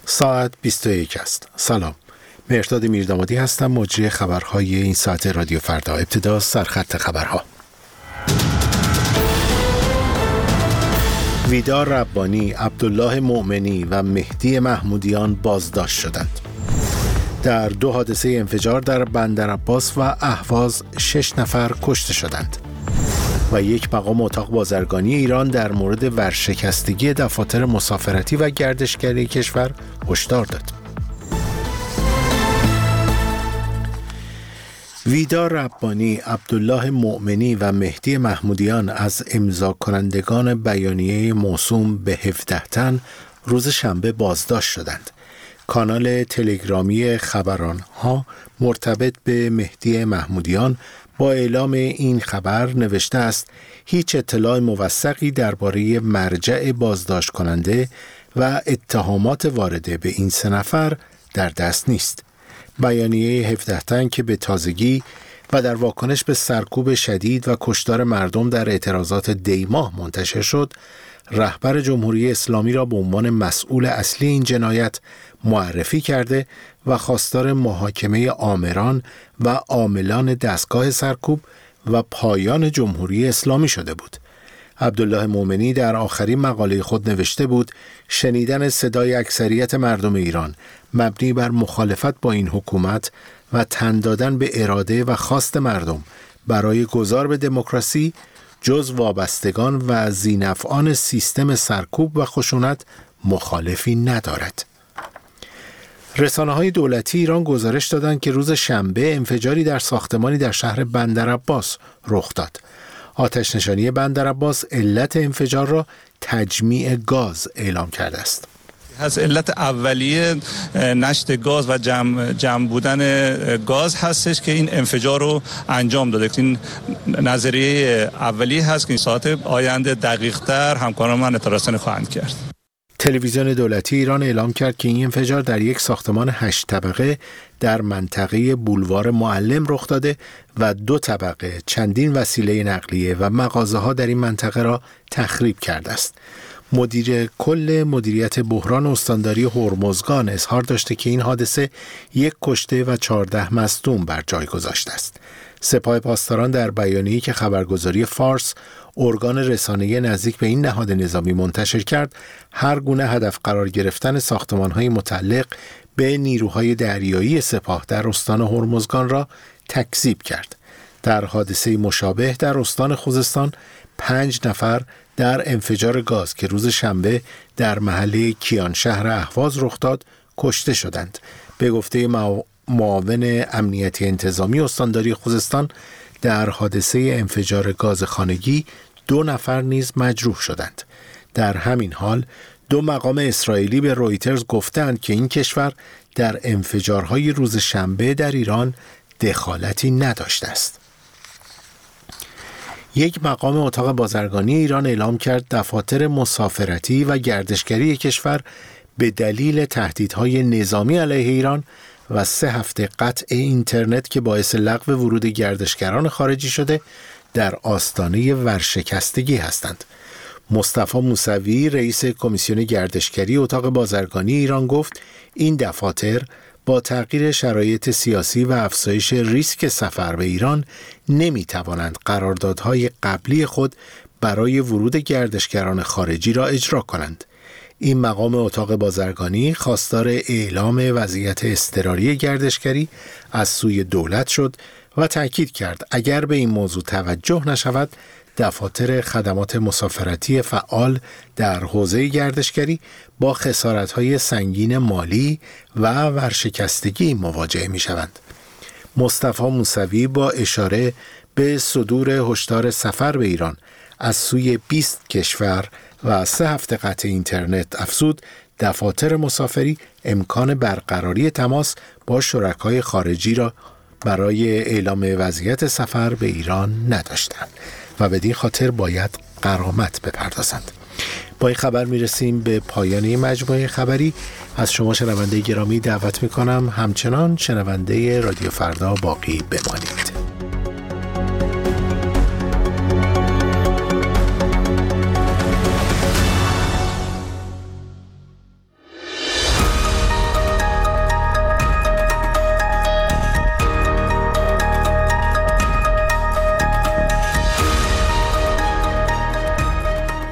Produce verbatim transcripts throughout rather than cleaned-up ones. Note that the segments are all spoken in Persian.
ساعت بیست و یک است. سلام. مهرداد میردامادی هستم، مجری خبرهای این ساعت رادیو فردا. ابتدا سرخط خبرها. ویدا ربانی، عبدالله مؤمنی و مهدی محمودیان بازداشت شدند. در دو حادثه انفجار در بندرعباس و اهواز شش نفر کشته شدند. و یک مقام اتاق بازرگانی ایران در مورد ورشکستگی دفاتر مسافرتی و گردشگری کشور هشدار داد. ویدا ربانی، عبدالله مؤمنی و مهدی محمودیان از امضا کنندگان بیانیه موسوم به هفده تن روز شنبه بازداشت شدند. کانال تلگرامی خبرانها مرتبط به مهدی محمودیان با اعلام این خبر نوشته است: هیچ اطلاع موثقی درباره مرجع بازداشت کننده و اتهامات وارده به این سه نفر در دست نیست. بیانیه هفده تن که به تازگی و در واکنش به سرکوب شدید و کشتار مردم در اعتراضات دیماه منتشر شد، رهبر جمهوری اسلامی را به عنوان مسئول اصلی این جنایت معرفی کرده و خواستار محاکمه آمران و عاملان دستگاه سرکوب و پایان جمهوری اسلامی شده بود. عبدالله مؤمنی در آخرین مقاله خود نوشته بود: شنیدن صدای اکثریت مردم ایران مبنی بر مخالفت با این حکومت و تن دادن به اراده و خواست مردم برای گذار به دموکراسی جز وابستگان و ذی‌نفعان سیستم سرکوب و خشونت مخالفی ندارد. رسانه‌های دولتی ایران گزارش دادند که روز شنبه انفجاری در ساختمانی در شهر بندرعباس رخ داد. آتش نشانی بندرعباس علت انفجار را تجمیع گاز اعلام کرده است. از علت اولیه نشت گاز و جمع, جمع بودن گاز هستش که این انفجار رو انجام داده. این نظریه اولیه هست که این ساعت آینده دقیق‌تر همکاران من اطلاع رسانی خواهند کرد. تلویزیون دولتی ایران اعلام کرد که این انفجار در یک ساختمان هشت طبقه در منطقه بولوار معلم رخ داده و دو طبقه، چندین وسیله نقلیه و مغازه‌ها در این منطقه را تخریب کرده است. مدیر کل مدیریت بحران استانداری هرمزگان اظهار داشته که این حادثه یک کشته و چهارده مصدوم بر جای گذاشته است. سپاه پاسداران در بیانیه‌ای که خبرگزاری فارس، ارگان رسانه‌ای نزدیک به این نهاد نظامی منتشر کرد، هر گونه هدف قرار گرفتن ساختمان‌های متعلق به نیروهای دریایی سپاه در استان هرمزگان را تکذیب کرد. در حادثه مشابه در استان خوزستان پنج نفر در انفجار گاز که روز شنبه در محله کیان شهر اهواز رخ داد کشته شدند. به گفته معاون امنیتی انتظامی استانداری خوزستان، در حادثه انفجار گاز خانگی دو نفر نیز مجروح شدند. در همین حال دو مقام اسرائیلی به رویترز گفتند که این کشور در انفجارهای روز شنبه در ایران دخالتی نداشته است. یک مقام اتاق بازرگانی ایران اعلام کرد دفاتر مسافرتی و گردشگری کشور به دلیل تهدیدهای نظامی علیه ایران و سه هفته قطع اینترنت که باعث لغو ورود گردشگران خارجی شده در آستانه ورشکستگی هستند. مصطفی موسوی، رئیس کمیسیون گردشگری اتاق بازرگانی ایران گفت این دفاتر با تغییر شرایط سیاسی و افزایش ریسک سفر به ایران نمی توانند قراردادهای قبلی خود برای ورود گردشگران خارجی را اجرا کنند. این مقام اتاق بازرگانی خواستار اعلام وضعیت اضطراری گردشگری از سوی دولت شد و تأکید کرد اگر به این موضوع توجه نشود، دفاتر خدمات مسافرتی فعال در حوزه گردشگری با خسارت‌های سنگین مالی و ورشکستگی مواجه می‌شوند. مصطفی موسوی با اشاره به صدور هشدار سفر به ایران از سوی بیست کشور و سه هفته قطع اینترنت افزود دفاتر مسافری امکان برقراری تماس با شرکای خارجی را برای اعلام وضعیت سفر به ایران نداشتند و بدین خاطر باید غرامت بپردازند. با این خبر میرسیم به پایان این مجموعه خبری. از شما شنونده گرامی دعوت میکنم همچنان شنونده رادیو فردا باقی بمانید.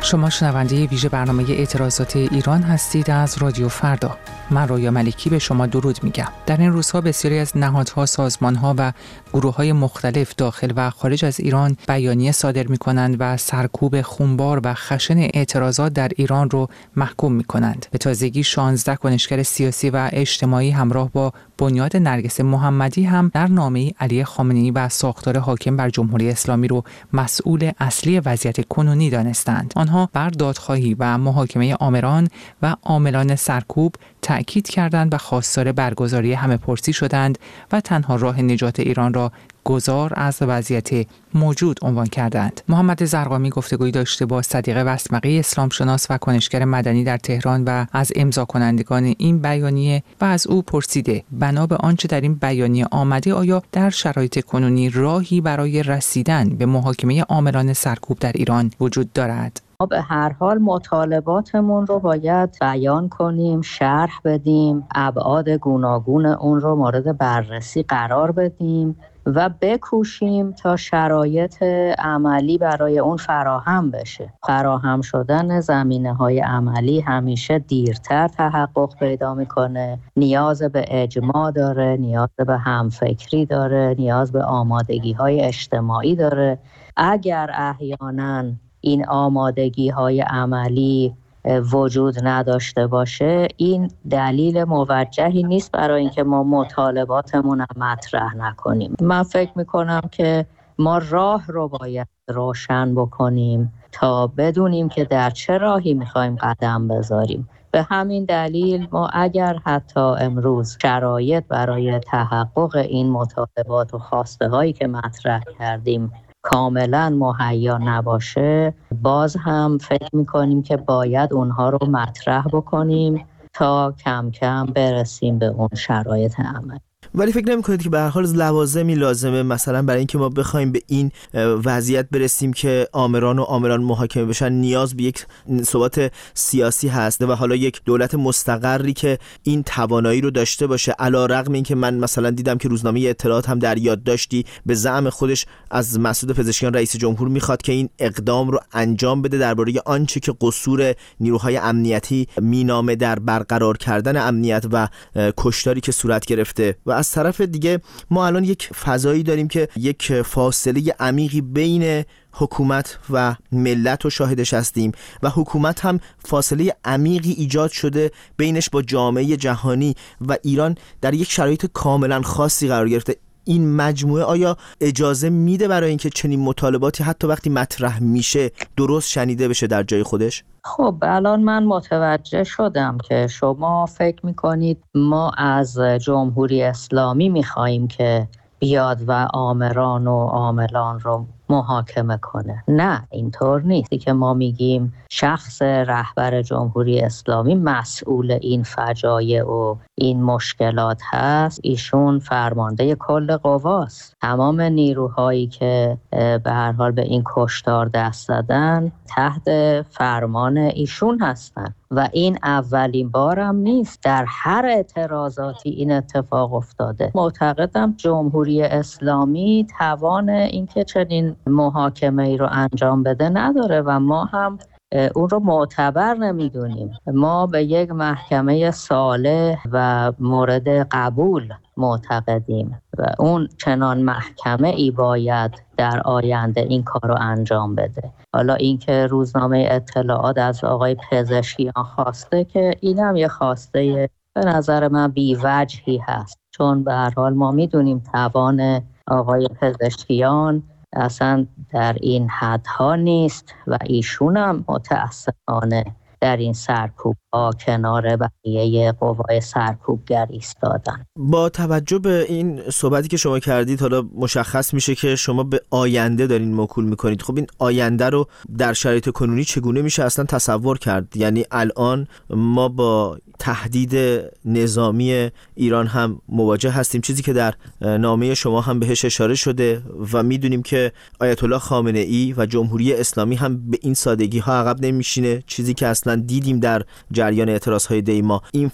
شما شنونده ویژه برنامه اعتراضات ایران هستید از رادیو فردا. من رویا ملکی به شما درود میگم. در این روزها بسیاری از نهادها، سازمانها و گروه‌های مختلف داخل و خارج از ایران بیانیه صادر می‌کنند و سرکوب خونبار و خشن اعتراضات در ایران رو محکوم می‌کنند. به تازگی شانزده کنشگر سیاسی و اجتماعی همراه با بنیاد نرگس محمدی هم در نامه‌ای علی خامنه‌ای و ساختار حاکم بر جمهوری اسلامی رو مسئول اصلی وضعیت کنونی دانستند. آنها بر دادخواهی و محاکمه آمران و عاملان سرکوب تأکید کردند و خواستار برگزاری همه‌پرسی شدند و تنها راه نجات ایران را گذار از وضعیت موجود عنوان کردند. محمد زرقامی گفتگویی داشته با صدیق وسمقی، اسلام شناس و کنشگر مدنی در تهران و از امضا کنندگان این بیانیه و از او پرسیده بنا به آنچه در این بیانیه آمده آیا در شرایط کنونی راهی برای رسیدن به محاکمه عاملان سرکوب در ایران وجود دارد؟ ما به هر حال مطالباتمون رو باید بیان کنیم، شرح بدیم، ابعاد گوناگون اون رو مورد بررسی قرار بدیم و بکوشیم تا شرایط عملی برای اون فراهم بشه. فراهم شدن زمینه‌های عملی همیشه دیرتر تحقق پیدا میکنه. نیاز به اجماع داره، نیاز به همفکری داره، نیاز به آمادگی‌های اجتماعی داره. اگر احیاناً این آمادگی‌های عملی وجود نداشته باشه، این دلیل موجهی نیست برای اینکه ما مطالباتمون رو مطرح نکنیم. من فکر میکنم که ما راه رو باید روشن بکنیم تا بدونیم که در چه راهی میخوایم قدم بذاریم. به همین دلیل ما اگر حتی امروز شرایط برای تحقق این مطالبات و خواسته هایی که مطرح کردیم کاملا مهیا نباشه، باز هم فکر میکنیم که باید اونها رو مطرح بکنیم تا کم کم برسیم به اون شرایط عمل. ولی فکر نمی کنید که به هر حال لوازمی لازمه مثلا برای اینکه ما بخوایم به این وضعیت برسیم که آمران و عاملان محاکمه بشن نیاز به یک ثبات سیاسی هست و حالا یک دولت مستقری که این توانایی رو داشته باشه، علیرغم اینکه من مثلا دیدم که روزنامه اطلاعات هم در یادداشتی به زعم خودش از مسعود پزشکیان رئیس جمهور میخواد که این اقدام رو انجام بده درباره آنچه که قصور نیروهای امنیتی مینامه در برقرار کردن امنیت و کشتاری که صورت گرفته. و از طرف دیگه ما الان یک فضایی داریم که یک فاصله عمیقی بین حکومت و ملت رو شاهدش هستیم و حکومت هم فاصله عمیقی ایجاد شده بینش با جامعه جهانی و ایران در یک شرایط کاملا خاصی قرار گرفته. این مجموعه آیا اجازه میده برای اینکه چنین مطالباتی حتی وقتی مطرح میشه درست شنیده بشه در جای خودش؟ خب الان من متوجه شدم که شما فکر میکنید ما از جمهوری اسلامی میخواییم که بیاد و آمران و عاملان رو محاکمه کنه. نه، اینطور نیست که ما میگیم شخص رهبر جمهوری اسلامی مسئول این فجایع و این مشکلات هست. ایشون فرمانده کل قواست. تمام نیروهایی که به هر حال به این کشتار دست زدن تحت فرمان ایشون هستن و این اولین بارم نیست. در هر اعتراضاتی این اتفاق افتاده. معتقدم جمهوری اسلامی توان اینکه چنین محاکمه ای رو انجام بده نداره و ما هم اون رو معتبر نمیدونیم. ما به یک محکمه صالح و مورد قبول معتقدیم و اون چنان محکمه ای باید در آینده این کار رو انجام بده. حالا اینکه روزنامه اطلاعات از آقای پزشکیان خواسته که اینم یه خواسته به نظر من بی‌وجهی هست، چون به هر حال ما میدونیم توان آقای پزشکیان اصلا در این حدها نیست و ایشون هم متاسفانه در این سرکوب ها کنار بقیه قوای سرکوبگر ایستادن. با توجه به این صحبتی که شما کردید حالا مشخص میشه که شما به آینده دارین موکول میکنید. خب این آینده رو در شرایط کنونی چگونه میشه اصلا تصور کرد؟ یعنی الان ما با تهدید نظامی ایران هم مواجه هستیم، چیزی که در نامه شما هم بهش اشاره شده و میدونیم که آیت الله خامنه ای و جمهوری اسلامی هم به این سادگی ها عقب نمیشینه، چیزی که اصلا دیدیم در جریان اعتراض های دیما. این